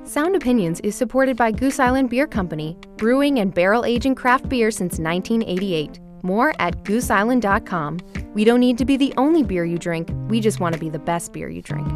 Sound Opinions is supported by Goose Island Beer Company, brewing and barrel-aging craft beer since 1988. More at gooseisland.com. We don't need to be the only beer you drink, we just want to be the best beer you drink.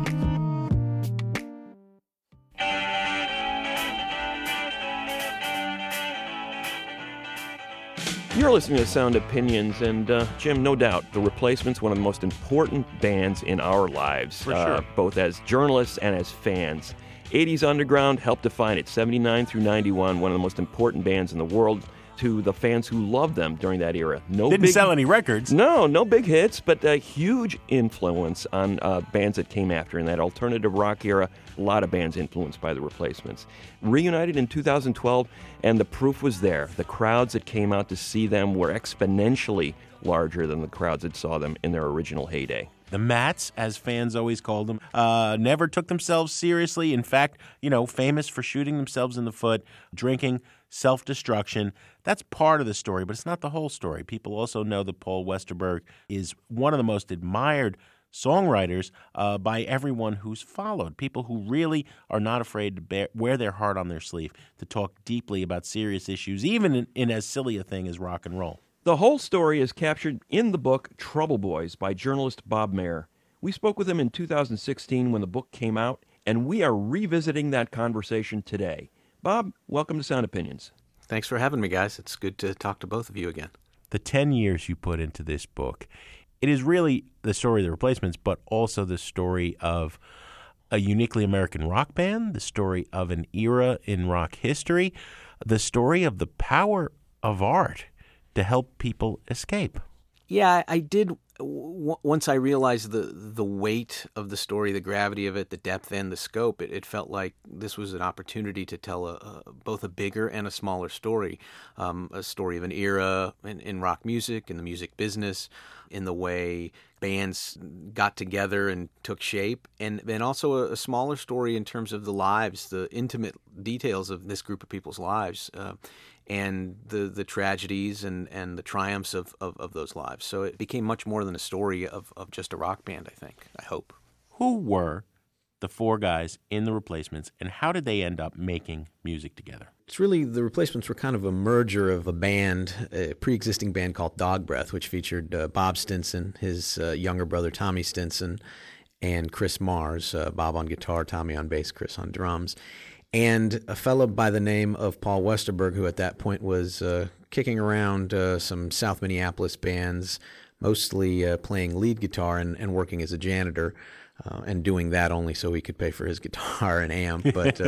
You're listening to Sound Opinions, and Jim, no doubt, The Replacements, one of the most important bands in our lives, For sure. Both as journalists and as fans. 80s Underground helped define it, 79 through 91, one of the most important bands in the world to the fans who loved them during that era. Didn't sell any records. No big hits, but a huge influence on bands that came after. In that alternative rock era, a lot of bands influenced by The Replacements. Reunited in 2012, and the proof was there. The crowds that came out to see them were exponentially larger than the crowds that saw them in their original heyday. The Mats, as fans always called them, never took themselves seriously. In fact, famous for shooting themselves in the foot, drinking, self-destruction. That's part of the story, but it's not the whole story. People also know that Paul Westerberg is one of the most admired songwriters by everyone who's followed. People who really are not afraid to wear their heart on their sleeve, to talk deeply about serious issues, even in as silly a thing as rock and roll. The whole story is captured in the book Trouble Boys by journalist Bob Mehr. We spoke with him in 2016 when the book came out, and we are revisiting that conversation today. Bob, welcome to Sound Opinions. Thanks for having me, guys. It's good to talk to both of you again. The 10 years you put into this book, it is really the story of The Replacements, but also the story of a uniquely American rock band, the story of an era in rock history, the story of the power of art to help people escape. Yeah, I did. Once I realized the weight of the story, the gravity of it, the depth and the scope, it felt like this was an opportunity to tell both a bigger and a smaller story, a story of an era in rock music, in the music business, in the way bands got together and took shape, and also a smaller story in terms of the lives, the intimate details of this group of people's lives, and the tragedies and the triumphs of those lives. So it became much more than a story of just a rock band, I hope. Who were the four guys in The Replacements, and how did they end up making music together? It's really, The Replacements were kind of a merger of a band, a pre-existing band called Dog Breath, which featured Bob Stinson, his younger brother Tommy Stinson, and Chris Mars, Bob on guitar, Tommy on bass, Chris on drums, and a fellow by the name of Paul Westerberg, who at that point was kicking around some South Minneapolis bands, mostly playing lead guitar and working as a janitor, and doing that only so he could pay for his guitar and amp. But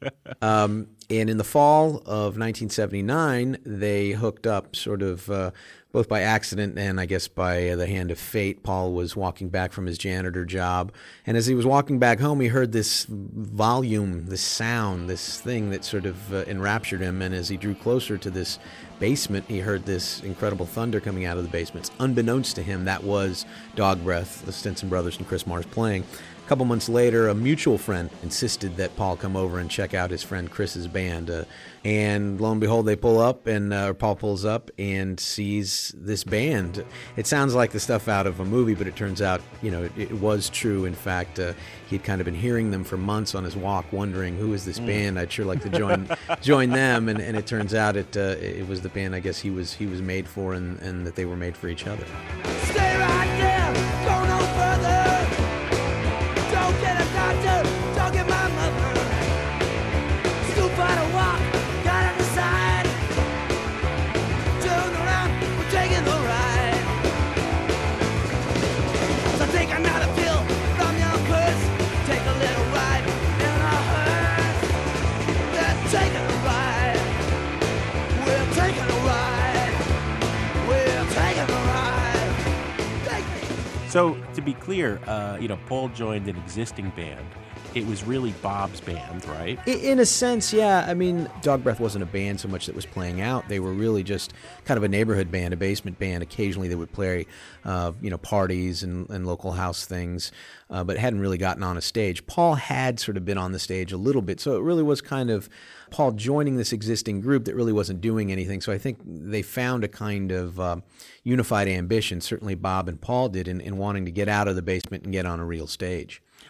and in the fall of 1979, they hooked up sort of both by accident and I guess by the hand of fate. Paul was walking back from his janitor job, and as he was walking back home, he heard this volume, this sound, this thing that sort of enraptured him. And as he drew closer to this basement, he heard this incredible thunder coming out of the basement. Unbeknownst to him, that was Dog Breath, the Stinson brothers and Chris Mars playing. A couple months later, a mutual friend insisted that Paul come over and check out his friend Chris's band. And lo and behold, they pull up, and Paul pulls up and sees this band. It sounds like the stuff out of a movie, but it turns out, it was true. In fact, he'd kind of been hearing them for months on his walk, wondering, who is this band? I'd sure like to join them. And it turns out it was the band I guess he was made for, and that they were made for each other. Stay right there, go no further. Don't get a doctor, don't get my mother. Scoop out a walk, got on the side. Turn around, we're taking the ride. So take another pill from your purse. Take a little ride in a hearse. We're taking a ride. We're taking a ride. We're taking a ride. So, to be clear, Paul joined an existing band. It was really Bob's band, right? In a sense, yeah. I mean, Dog Breath wasn't a band so much that was playing out. They were really just kind of a neighborhood band, a basement band. Occasionally they would play, parties and local house things, but hadn't really gotten on a stage. Paul had sort of been on the stage a little bit, so it really was kind of Paul joining this existing group that really wasn't doing anything. So I think they found a kind of unified ambition, certainly Bob and Paul did, in wanting to get out of the basement and get on a real stage.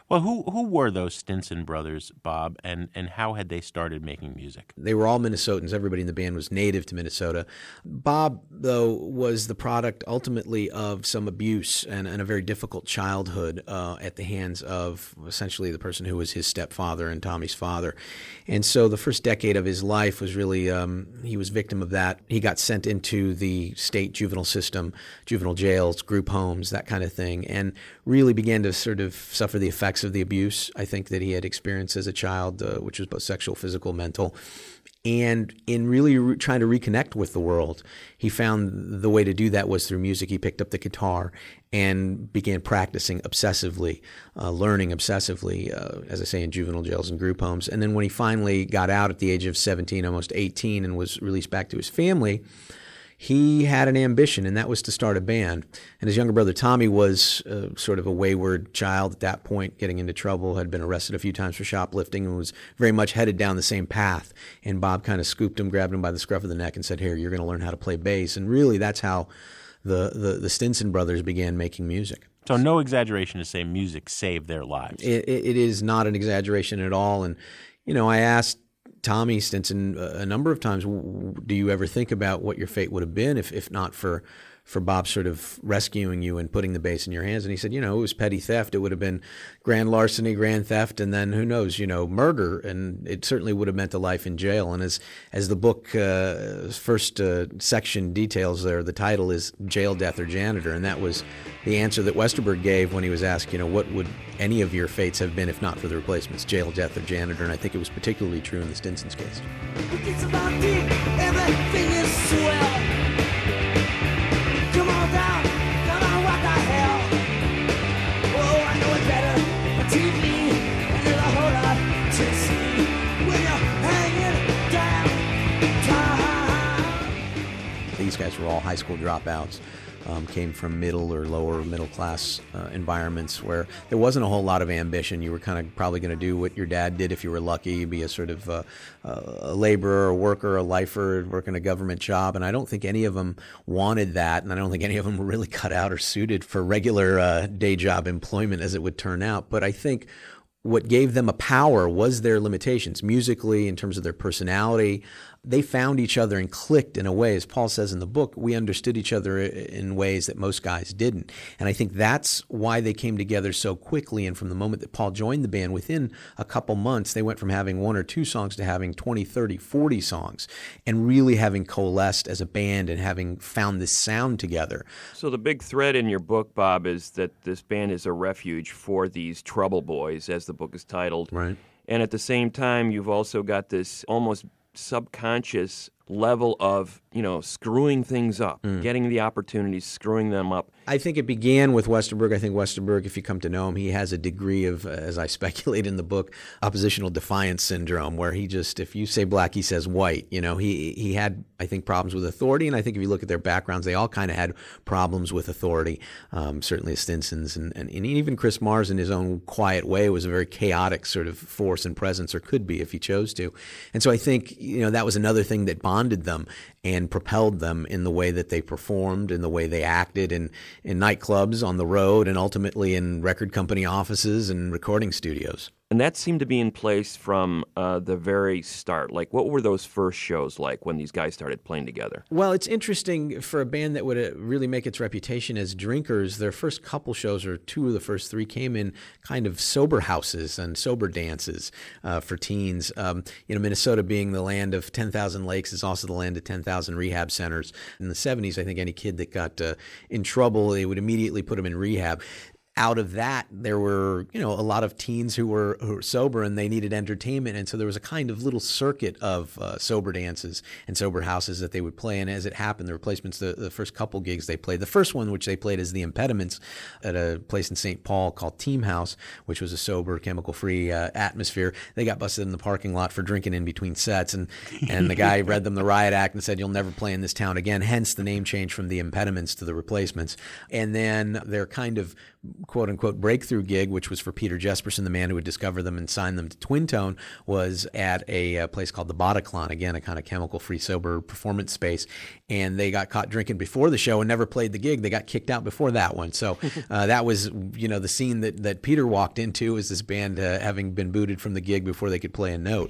Well, who were those Stinson brothers, Bob, and how had they started making music? They were all Minnesotans. Everybody in the band was native to Minnesota. Bob, though, was the product ultimately of some abuse and a very difficult childhood at the hands of essentially the person who was his stepfather and Tommy's father. And so the first decade of his life was really, he was victim of that. He got sent into the state juvenile system, juvenile jails, group homes, that kind of thing, and really began to sort of suffer the effects of the abuse, I think, that he had experienced as a child, which was both sexual, physical, mental. And in really trying to reconnect with the world, he found the way to do that was through music. He picked up the guitar and began practicing obsessively, learning obsessively, as I say, in juvenile jails and group homes. And then when he finally got out at the age of 17, almost 18, and was released back to his family, he had an ambition, and that was to start a band. And his younger brother Tommy was sort of a wayward child at that point, getting into trouble, had been arrested a few times for shoplifting, and was very much headed down the same path. And Bob kind of scooped him, grabbed him by the scruff of the neck, and said, "Here, you're going to learn how to play bass." And really, that's how the Stinson brothers began making music. So no exaggeration to say music saved their lives. It is not an exaggeration at all. And, I asked Tommy Stinson a number of times, do you ever think about what your fate would have been if not for Bob sort of rescuing you and putting the bass in your hands? And he said, it was petty theft. It would have been grand larceny, grand theft, and then who knows, murder. And it certainly would have meant a life in jail. And as the book first section details there, the title is Jail, Death, or Janitor. And that was the answer that Westerberg gave when he was asked, what would any of your fates have been if not for the Replacements, jail, death, or janitor? And I think it was particularly true in the Stinson's case. It's about deep, everything is swell. Come on down, come on, what the hell? Oh, I know it better, but TV, and there's a whole lot to see when you're hanging down. These guys were all high school dropouts. Came from middle or lower middle class environments where there wasn't a whole lot of ambition. You were kind of probably going to do what your dad did if you were lucky, be a sort of a laborer, a worker, a lifer, work in a government job. And I don't think any of them wanted that, and I don't think any of them were really cut out or suited for regular day job employment, as it would turn out. But I think what gave them a power was their limitations musically, in terms of their personality. They found each other and clicked in a way, as Paul says in the book, we understood each other in ways that most guys didn't. And I think that's why they came together so quickly. And from the moment that Paul joined the band, within a couple months, they went from having 1 or 2 songs to having 20, 30, 40 songs, and really having coalesced as a band and having found this sound together. So the big thread in your book, Bob, is that this band is a refuge for these trouble boys, as the book is titled. Right. And at the same time, you've also got this almost subconscious level of, screwing things up, getting the opportunities, screwing them up. I think it began with Westerberg. I think Westerberg, if you come to know him, he has a degree of, as I speculate in the book, oppositional defiance syndrome, where he just, if you say black, he says white. He had, I think, problems with authority, and I think if you look at their backgrounds, they all kind of had problems with authority. Certainly the Stinsons, and even Chris Mars in his own quiet way was a very chaotic sort of force and presence, or could be if he chose to. And so I think, that was another thing that bonded them and propelled them in the way that they performed, in the way they acted in nightclubs, on the road, and ultimately in record company offices and recording studios. And that seemed to be in place from the very start. Like, what were those first shows like when these guys started playing together? Well, it's interesting for a band that would really make its reputation as drinkers. Their first couple shows, or 2 of the first 3, came in kind of sober houses and sober dances for teens. Minnesota being the land of 10,000 lakes is also the land of 10,000 rehab centers. In the 70s, I think any kid that got in trouble, they would immediately put him in rehab. Out of that, there were, a lot of teens who were sober, and they needed entertainment. And so there was a kind of little circuit of sober dances and sober houses that they would play. And as it happened, the Replacements, the first couple gigs they played, the first one, which they played as the Impediments at a place in St. Paul called Team House, which was a sober, chemical-free atmosphere. They got busted in the parking lot for drinking in between sets. And the guy read them the riot act and said, "You'll never play in this town again." Hence the name change from the Impediments to the Replacements. And then their kind of quote-unquote breakthrough gig, which was for Peter Jesperson, the man who would discover them and sign them to Twin Tone, was at a place called the Bataclan, again, a kind of chemical-free, sober performance space. And they got caught drinking before the show and never played the gig. They got kicked out before that one. So that was, the scene that Peter walked into, as this band having been booted from the gig before they could play a note.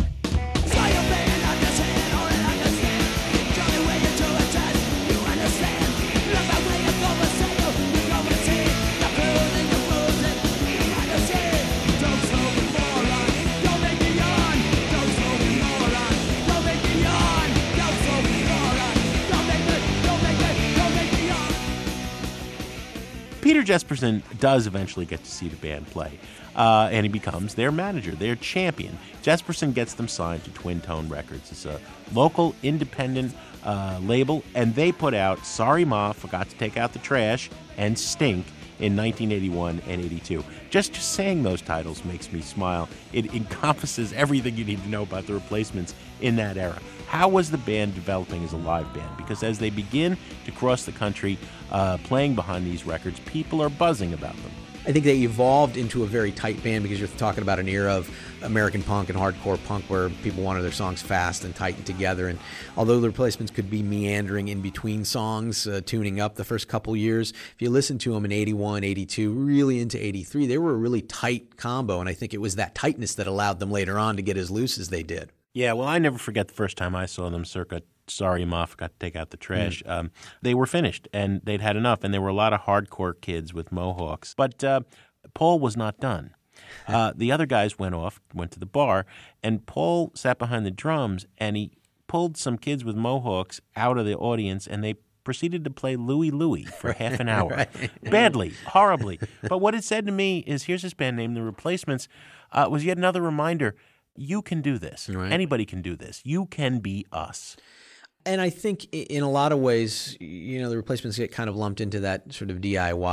Peter Jesperson does eventually get to see the band play, and he becomes their manager, their champion. Jesperson gets them signed to Twin Tone Records. It's a local independent label, and they put out Sorry Ma, Forgot to Take Out the Trash, and Stink in 1981 and 82. Just saying those titles makes me smile. It encompasses everything you need to know about the Replacements in that era. How was the band developing as a live band? Because as they begin to cross the country playing behind these records, people are buzzing about them. I think they evolved into a very tight band because you're talking about an era of American punk and hardcore punk where people wanted their songs fast and tight and together. And although the Replacements could be meandering in between songs, tuning up the first couple years, if you listen to them in 81, 82, really into 83, they were a really tight combo. And I think it was that tightness that allowed them later on to get as loose as they did. Yeah, well, I never forget the first time I saw them circa Sorry Ma, Forgot to Take Out the Trash. They were finished, and they'd had enough, and there were a lot of hardcore kids with mohawks. But Paul was not done. The other guys went to the bar, and Paul sat behind the drums, and he pulled some kids with mohawks out of the audience, and they proceeded to play Louie Louie for half an hour. Right. Badly, horribly. But what it said to me is, here's this band named The Replacements, was yet another reminder, you can do this. Right. Anybody can do this. You can be us. And I think in a lot of ways, the Replacements get kind of lumped into that sort of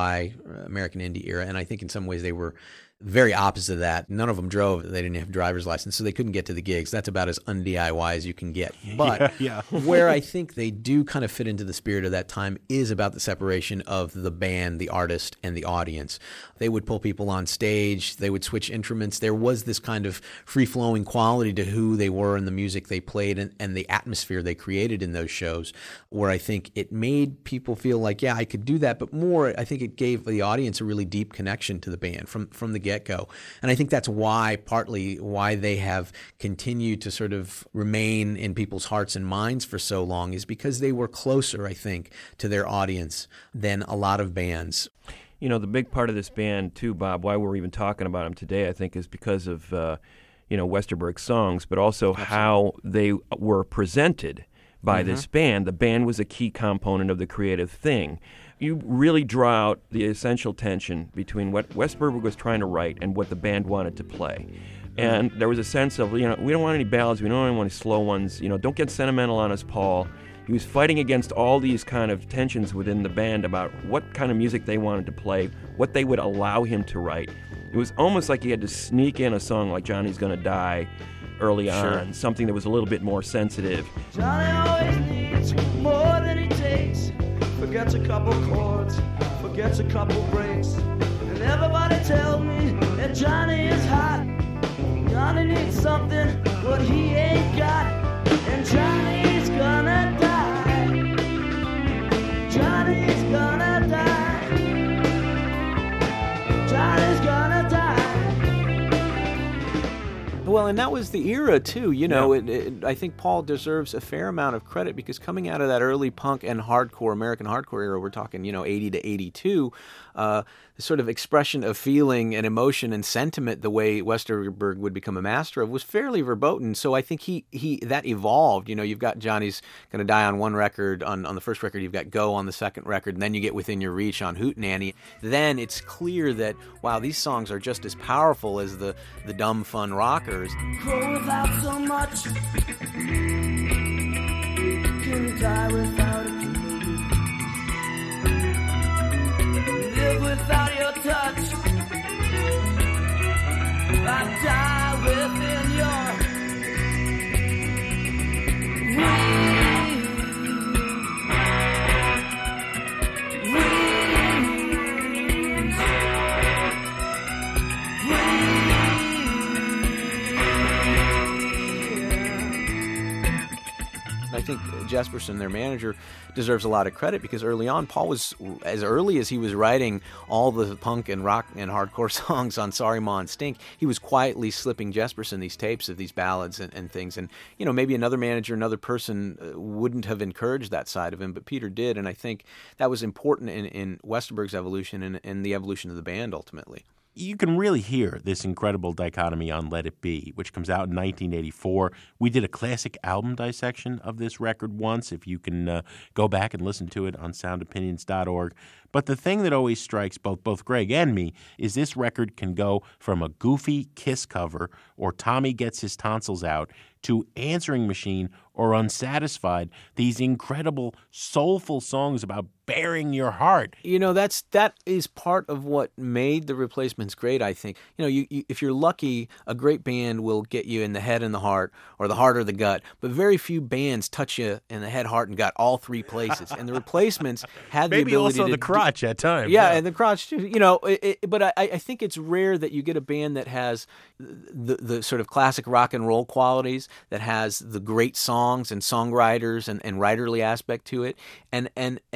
DIY American indie era. And I think in some ways they were very opposite of that. None of them drove. They didn't have a driver's license, so they couldn't get to the gigs. That's about as un-DIY as you can get. But where I think they do kind of fit into the spirit of that time is about the separation of the band, the artist, and the audience. They would pull people on stage. They would switch instruments. There was this kind of free-flowing quality to who they were and the music they played and the atmosphere they created in those shows, where I think it made people feel like, yeah, I could do that. But more, I think it gave the audience a really deep connection to the band from the get-go. And I think that's partly why they have continued to sort of remain in people's hearts and minds for so long, is because they were closer, I think, to their audience than a lot of bands. The big part of this band, too, Bob, why we're even talking about them today, I think, is because of, Westerberg's songs, but also how they were presented by this band. The band was a key component of the creative thing. You really draw out the essential tension between what Westerberg was trying to write and what the band wanted to play. And there was a sense of, we don't want any ballads, we don't want any slow ones, don't get sentimental on us, Paul. He was fighting against all these kind of tensions within the band about what kind of music they wanted to play, what they would allow him to write. It was almost like he had to sneak in a song like Johnny's Gonna Die early on, something that was a little bit more sensitive. Johnny always needs more than he takes. Forgets a couple chords, forgets a couple breaks. And everybody tells me that Johnny is hot. Johnny needs something, but he ain't got. And Johnny's gonna die. Johnny's gonna die. Johnny's gonna die. Well, and that was the era, too. I think Paul deserves a fair amount of credit because coming out of that early punk and hardcore, American hardcore era, we're talking, 80 to 82, the sort of expression of feeling and emotion and sentiment, the way Westerberg would become a master of, was fairly verboten. So I think he that evolved. You've got Johnny's Gonna Die on one record, on the first record, you've got Go on the second record, and then you get Within Your Reach on Hootenanny. Then it's clear that, wow, these songs are just as powerful as the dumb, fun rockers. Grow without so much. Can die without it. Live without your touch. I die within your reach. I think Jesperson, their manager, deserves a lot of credit because early on, Paul was, as early as he was writing all the punk and rock and hardcore songs on Sorry Ma and Stink, he was quietly slipping Jesperson these tapes of these ballads and things. And, maybe another manager, another person wouldn't have encouraged that side of him, but Peter did. And I think that was important in Westerberg's evolution and the evolution of the band ultimately. You can really hear this incredible dichotomy on Let It Be, which comes out in 1984. We did a classic album dissection of this record once, if you can go back and listen to it on soundopinions.org. But the thing that always strikes both Greg and me is this record can go from a goofy Kiss cover or Tommy Gets His Tonsils Out to Answering Machine or Unsatisfied, these incredible, soulful songs about bearing your heart. That is part of what made the Replacements great, I think. If you're lucky, a great band will get you in the head and the heart, or the heart or the gut, but very few bands touch you in the head, heart, and gut, all three places. And the Replacements had the ability Maybe also to the crotch at times. Yeah, and the crotch too. But I think it's rare that you get a band that has the sort of classic rock and roll qualities, that has the great songs and songwriters and writerly aspect to it, and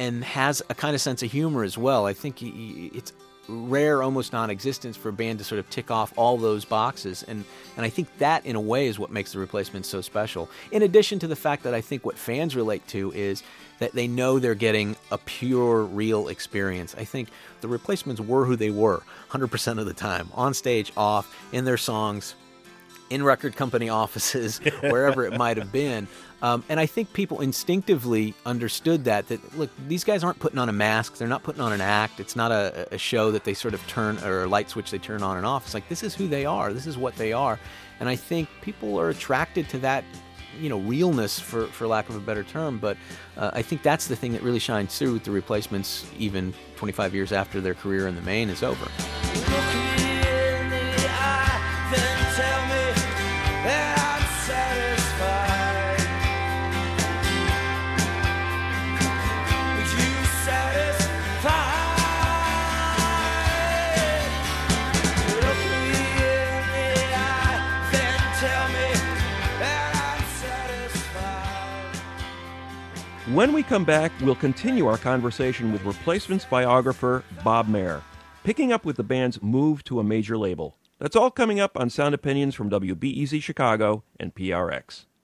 has a kind of sense of humor as well. I think it's rare, almost non-existent, for a band to sort of tick off all those boxes, and I think that in a way is what makes the Replacements so special. In addition to the fact that I think what fans relate to is that they know they're getting a pure, real experience. I think the Replacements were who they were 100% of the time, on stage, off, in their songs, in record company offices, wherever it might have been. And I think people instinctively understood that, look, these guys aren't putting on a mask. They're not putting on an act. It's not a show that they sort of turn, or a light switch they turn on and off. It's like, this is who they are. This is what they are. And I think people are attracted to that, realness, for lack of a better term. But I think that's the thing that really shines through with the Replacements, even 25 years after their career in the main is over. When we come back, we'll continue our conversation with Replacements biographer Bob Mehr, picking up with the band's move to a major label. That's all coming up on Sound Opinions from WBEZ Chicago and PRX.